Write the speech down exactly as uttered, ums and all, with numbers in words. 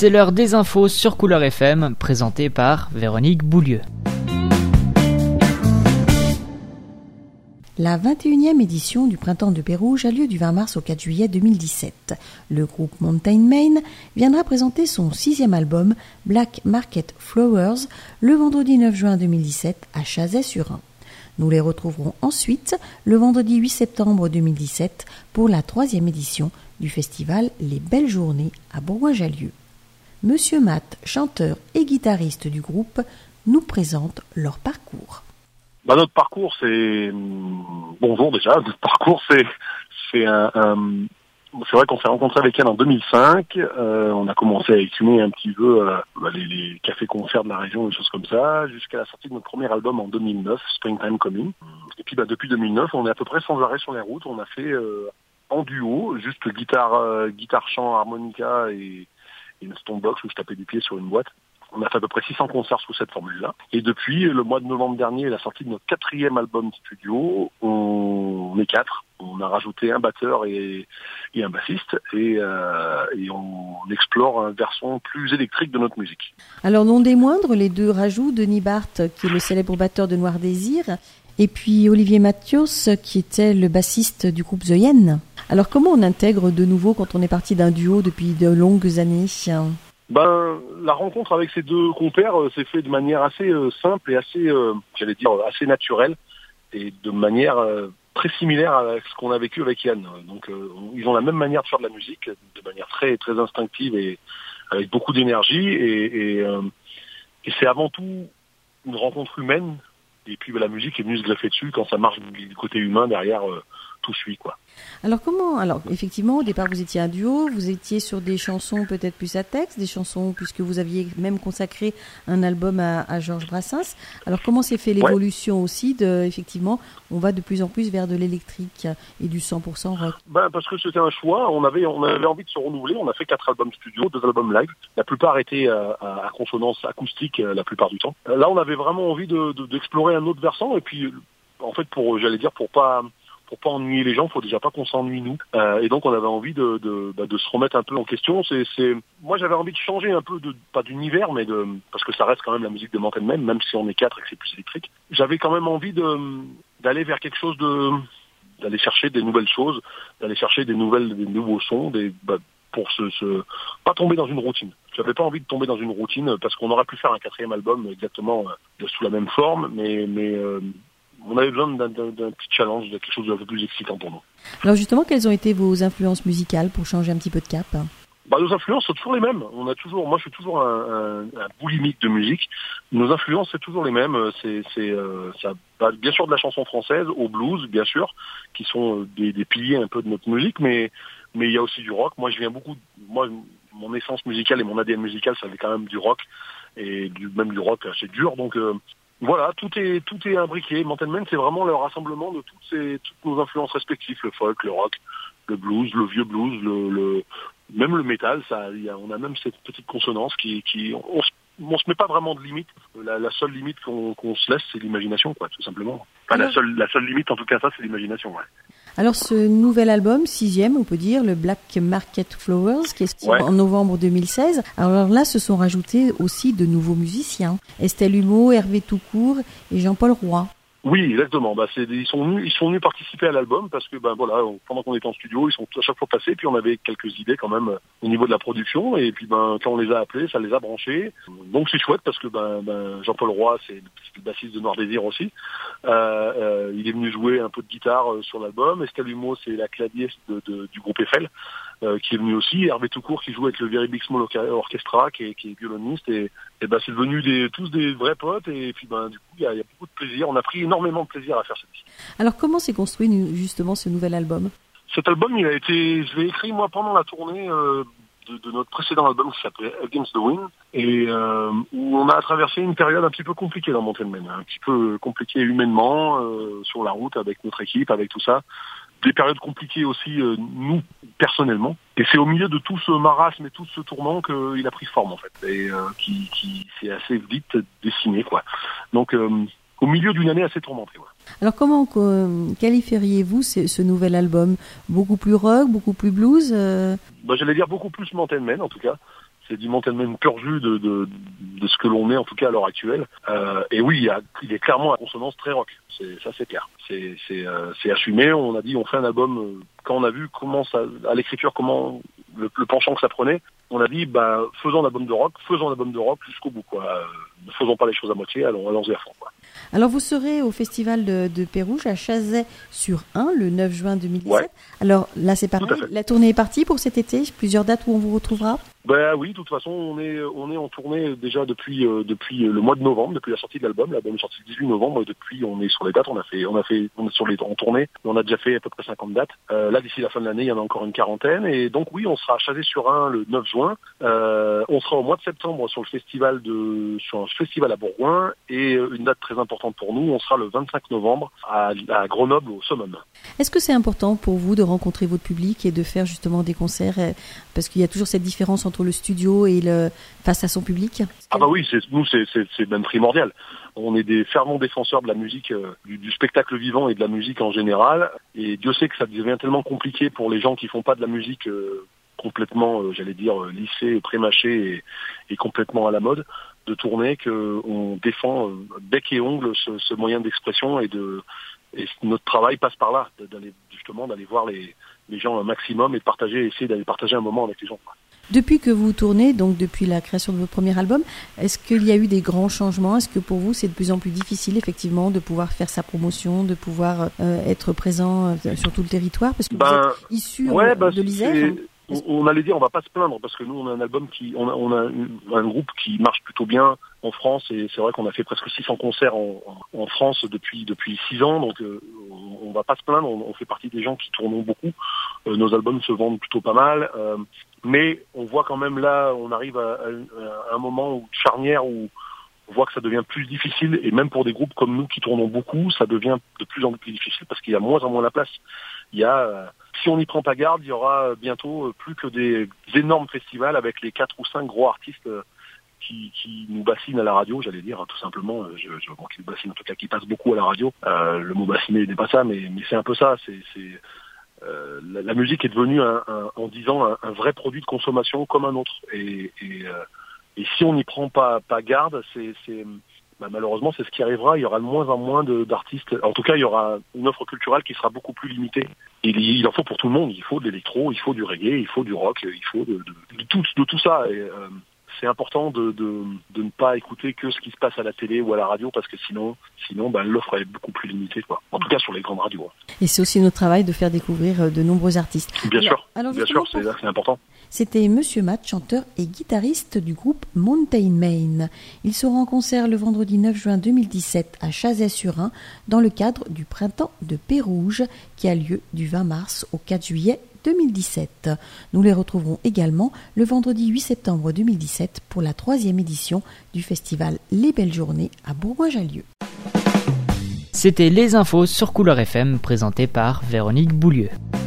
C'est l'heure des infos sur Couleur F M, présentée par Véronique Boulieu. La vingt et unième édition du Printemps de Pérouge a lieu du vingt mars au quatre juillet deux mille dix-sept. Le groupe Mountain Main viendra présenter son sixième album Black Market Flowers le vendredi neuf juin deux mille dix-sept à Chazay-sur-Ain. Nous les retrouverons ensuite le vendredi huit septembre deux mille dix-sept pour la troisième édition du festival Les Belles Journées à Bourgoin-Jallieu. Monsieur Matt, chanteur et guitariste du groupe, nous présente leur parcours. Bah, notre parcours, c'est... Bonjour déjà, notre parcours, c'est, c'est un... un... C'est vrai qu'on s'est rencontré avec elle en deux mille cinq. Euh, on a commencé à écumer un petit peu euh, les, les cafés-concerts de la région, des choses comme ça, jusqu'à la sortie de notre premier album en deux mille neuf, Springtime Coming. Et puis bah, depuis deux mille neuf, on est à peu près sans arrêt sur les routes. On a fait euh, en duo, juste guitare, euh, guitare, chant, harmonica et, et une stonebox où je tapais du pied sur une boîte. On a fait à peu près six cents concerts sous cette formule-là. Et depuis le mois de novembre dernier, la sortie de notre quatrième album studio, on, on est quatre. On a rajouté un batteur et, et un bassiste. Et, euh, et on explore un versant plus électrique de notre musique. Alors non des moindres, les deux rajouts, Denis Barthes, qui est le célèbre batteur de Noir Désir, et puis Olivier Mathios, qui était le bassiste du groupe The Yen. Alors comment on intègre de nouveau quand on est parti d'un duo depuis de longues années ? Ben, la rencontre avec ces deux compères euh, s'est fait de manière assez euh, simple et assez, euh, j'allais dire, assez naturelle et de manière euh, très similaire à ce qu'on a vécu avec Yann. Donc, euh, ils ont la même manière de faire de la musique, de manière très très instinctive et avec beaucoup d'énergie. Et, et, euh, et c'est avant tout une rencontre humaine. Et puis, ben, la musique est venue se greffer dessus. Quand ça marche du côté humain, derrière, euh, tout suit, quoi. Alors comment, alors effectivement au départ vous étiez un duo, vous étiez sur des chansons peut-être plus à texte, des chansons puisque vous aviez même consacré un album à, à Georges Brassens. Alors comment s'est fait l'évolution ouais. aussi de, effectivement, on va de plus en plus vers de l'électrique et du cent pour cent rock. Ben parce que c'était un choix, on avait on avait envie de se renouveler, on a fait quatre albums studio, deux albums live, la plupart étaient à, à consonance acoustique la plupart du temps. Là on avait vraiment envie de, de, d'explorer un autre versant et puis en fait pour j'allais dire pour pas Pour pas ennuyer les gens, faut déjà pas qu'on s'ennuie nous. Euh, et donc on avait envie de de, bah, de se remettre un peu en question. C'est, c'est, moi j'avais envie de changer un peu de pas d'univers, mais de parce que ça reste quand même la musique de Mountain Main, même si on est quatre et que c'est plus électrique. J'avais quand même envie de d'aller vers quelque chose de d'aller chercher des nouvelles choses, d'aller chercher des nouvelles des nouveaux sons, des bah, pour se, se pas tomber dans une routine. J'avais pas envie de tomber dans une routine parce qu'on aurait pu faire un quatrième album exactement euh, sous la même forme, mais mais euh, on avait besoin d'un, d'un, d'un petit challenge, de quelque chose d'un peu plus excitant pour nous. Alors justement, quelles ont été vos influences musicales pour changer un petit peu de cap ? Bah, nos influences sont toujours les mêmes. On a toujours, moi, je suis toujours un, un, un boulimique de musique. Nos influences, c'est toujours les mêmes. C'est, c'est, euh, ça, bah, bien sûr de la chanson française, au blues, bien sûr, qui sont des, des piliers un peu de notre musique, mais, mais il y a aussi du rock. Moi, je viens beaucoup, moi, mon essence musicale et mon A D N musical, ça avait quand même du rock et du, même du rock assez dur, donc. Euh, Voilà, tout est tout est imbriqué. Mountain Main, c'est vraiment le rassemblement de toutes ces toutes nos influences respectives, le folk, le rock, le blues, le vieux blues, le, le même le métal. Ça, y a, on a même cette petite consonance qui qui on, on, on se met pas vraiment de limite. La, la seule limite qu'on, qu'on se laisse, c'est l'imagination, quoi, tout simplement. Enfin, la seule la seule limite, en tout cas, ça, c'est l'imagination, ouais. Alors ce nouvel album, sixième, on peut dire, le Black Market Flowers, qui est sorti ouais. en novembre deux mille seize. Alors là, se sont rajoutés aussi de nouveaux musiciens. Estelle Humeau, Hervé Toucourt et Jean-Paul Roy. Oui, exactement. Bah, c'est, ils sont venus, ils sont venus participer à l'album parce que, ben voilà, pendant qu'on était en studio, ils sont à chaque fois passés. Puis on avait quelques idées quand même au niveau de la production. Et puis, ben quand on les a appelés, ça les a branchés. Donc c'est chouette parce que, ben, ben Jean-Paul Roy, c'est le bassiste de Noir Désir aussi. Euh, euh, il est venu jouer un peu de guitare sur l'album. Estelle Humeau, c'est la claviériste de, de, du groupe Eiffel, euh, qui est venu aussi. Hervé Toucourt, qui joue avec le Very Big Small Orchestra, qui est, qui est violoniste. Et, et ben c'est devenu des, tous des vrais potes. Et puis, ben du coup, il y a, y a beaucoup de plaisir. On a pris énormément de plaisir à faire cette disque. Alors comment s'est construit justement ce nouvel album ? Cet album, il a été, je l'ai écrit moi pendant la tournée euh, de, de notre précédent album qui s'appelait Against the Wind, et euh, où on a traversé une période un petit peu compliquée dans Mountain Main, un petit peu compliquée humainement euh, sur la route avec notre équipe, avec tout ça. Des périodes compliquées aussi, euh, nous, personnellement. Et c'est au milieu de tout ce marasme et tout ce tourment qu'il a pris forme, en fait, et euh, qui, qui s'est assez vite dessiné, quoi. Donc, euh, au milieu d'une année assez tourmentée, ouais. Alors comment euh, qualifieriez-vous ce, ce nouvel album? Beaucoup plus rock, beaucoup plus blues euh... bah, J'allais dire beaucoup plus Mountain Man en tout cas. C'est du Mountain Man pur jus de, de, de ce que l'on est en tout cas à l'heure actuelle. Euh, et oui, il, y a, il est clairement à consonance très rock. C'est, ça c'est clair. C'est, c'est, euh, c'est assumé. On a dit on fait un album. Euh, quand on a vu comment ça, à l'écriture, comment le, le penchant que ça prenait, on a dit bah faisons un album de rock, faisons un album de rock jusqu'au bout quoi. Euh, ne faisons pas les choses à moitié, allons allons-y à fond quoi. Alors vous serez au festival de, de Pérouge à Chazay-sur-Ain le neuf juin deux mille dix-sept. Ouais. Alors là c'est pareil, la tournée est partie pour cet été, plusieurs dates où on vous retrouvera. Ben oui, de toute façon, on est on est en tournée déjà depuis euh, depuis le mois de novembre, depuis la sortie de l'album. L'album est sorti le dix-huit novembre et depuis on est sur les dates. On a fait on a fait on est sur les en tournée. On a déjà fait à peu près cinquante dates. Euh, là d'ici la fin de l'année, il y en a encore une quarantaine et donc oui, on sera à Chazay-sur-Ain le neuf juin. Euh, on sera au mois de septembre sur le festival de sur un festival à Bourgoin et une date très importante pour nous, on sera le vingt-cinq novembre à, à Grenoble au Summum. Est-ce que c'est important pour vous de rencontrer votre public et de faire justement des concerts parce qu'il y a toujours cette différence entre le studio et le face à son public? Ah bah oui, c'est, nous c'est, c'est, c'est même primordial. On est des fervents défenseurs de la musique, euh, du, du spectacle vivant et de la musique en général. Et Dieu sait que ça devient tellement compliqué pour les gens qui font pas de la musique euh, complètement, euh, j'allais dire, euh, lissée, prémâchée et, et complètement à la mode, de tourner qu'on défend euh, bec et ongle ce, ce moyen d'expression et de et notre travail passe par là, d'aller justement d'aller voir les, les gens un maximum et de partager, essayer d'aller partager un moment avec les gens. Depuis que vous tournez, donc depuis la création de votre premier album, est-ce qu'il y a eu des grands changements? Est-ce que pour vous c'est de plus en plus difficile effectivement de pouvoir faire sa promotion, de pouvoir euh, être présent euh, sur tout le territoire parce que ben, vous êtes issu ouais, ben, de l'Isère? On, on allait dire on va pas se plaindre parce que nous on a un album qui on a, on a un groupe qui marche plutôt bien en France et c'est vrai qu'on a fait presque six cents concerts en, en France depuis depuis six ans donc euh, on, on va pas se plaindre, on, on fait partie des gens qui tournent beaucoup, euh, nos albums se vendent plutôt pas mal, euh, mais on voit quand même là on arrive à, à, à un moment où, charnière où on voit que ça devient plus difficile et même pour des groupes comme nous qui tournons beaucoup ça devient de plus en plus difficile parce qu'il y a moins en moins la place. Il y a euh, si on n'y prend pas garde, il y aura bientôt plus que des énormes festivals avec les quatre ou cinq gros artistes qui, qui nous bassinent à la radio, j'allais dire, hein, tout simplement. Je, je bon, qui nous bassinent, en tout cas, qui passent beaucoup à la radio. Euh, le mot bassiner n'est pas ça, mais, mais c'est un peu ça. C'est, c'est euh, la, la musique est devenue, un, un, en dix ans, un, un vrai produit de consommation comme un autre. Et, et, euh, et si on n'y prend pas, pas garde, c'est, c'est bah, malheureusement, c'est ce qui arrivera. Il y aura de moins en moins de, d'artistes. En tout cas, il y aura une offre culturelle qui sera beaucoup plus limitée. Et il en faut pour tout le monde. Il faut de l'électro, il faut du reggae, il faut du rock, il faut de, de, de, tout, de tout ça. Et, euh, c'est important de, de, de ne pas écouter que ce qui se passe à la télé ou à la radio parce que sinon, sinon bah, l'offre est beaucoup plus limitée, quoi. En tout cas sur les grandes radios. Et c'est aussi notre travail de faire découvrir de nombreux artistes. Bien alors, sûr, alors bien sûr, c'est, c'est important. C'était Monsieur Matt, chanteur et guitariste du groupe Mountain Man. Il sera en concert le vendredi neuf juin deux mille dix-sept à Chazay-sur-Ain dans le cadre du Printemps de Pérouge qui a lieu du vingt mars au quatre juillet deux mille dix-sept. Nous les retrouverons également le vendredi huit septembre deux mille dix-sept pour la troisième édition du festival Les Belles Journées à Bourgoin-Jallieu. C'était les infos sur Couleur F M présentées par Véronique Boulieu.